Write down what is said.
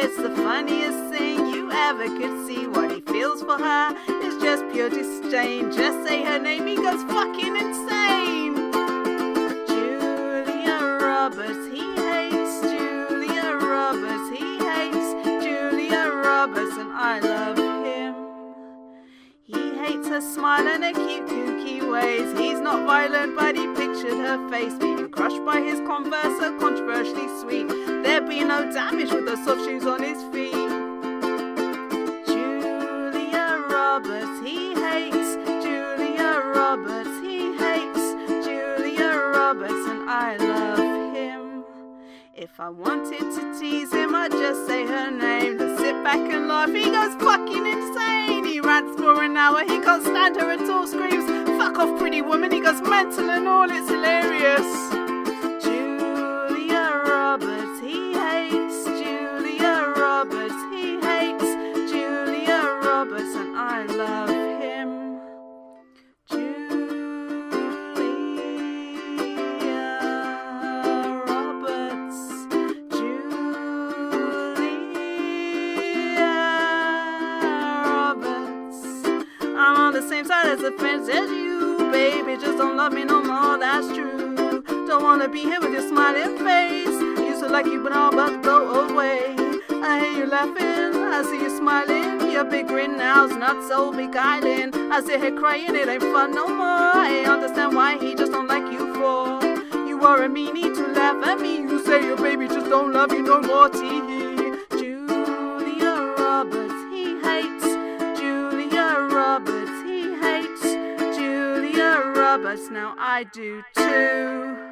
it's the funniest thing you ever could see. What he feels for her is just pure disdain. Just say her name, he goes fucking insane. Julia Roberts, he hates. Julia Roberts, he hates. Julia Roberts, and I love him. He hates her smile and her cute kooky ways. He's not violent, but he pictured her face being crushed by his Converse, so controversially sweet. There'd be no damage with the soft shoes on his feet. Julia Roberts, he hates. Julia Roberts, he hates. Julia Roberts, and I love him. If I wanted to tease him, I'd just say her name. To sit back and laugh, he goes fucking insane. He rants for an hour, he can't stand her at all. Screams, fuck off pretty woman, he goes mental and all, it's hilarious. Julia Roberts, he hates. Julia Roberts, he hates. Julia Roberts, and I love him. I'm on the same side as the fence as you, baby. Just don't love me no more, that's true. Don't wanna be here with your smiling face. Used to like you, but all but go away. I hear you laughing, I see you smiling. Your big grin now's not so beguiling. I sit here crying, it ain't fun no more. I understand why he just don't like you for. You are a meanie to laugh at me. You say your baby just don't love you no more, tee-hee. Julia Roberts, he hates. Julia Roberts, he hates. Julia Roberts, now I do too.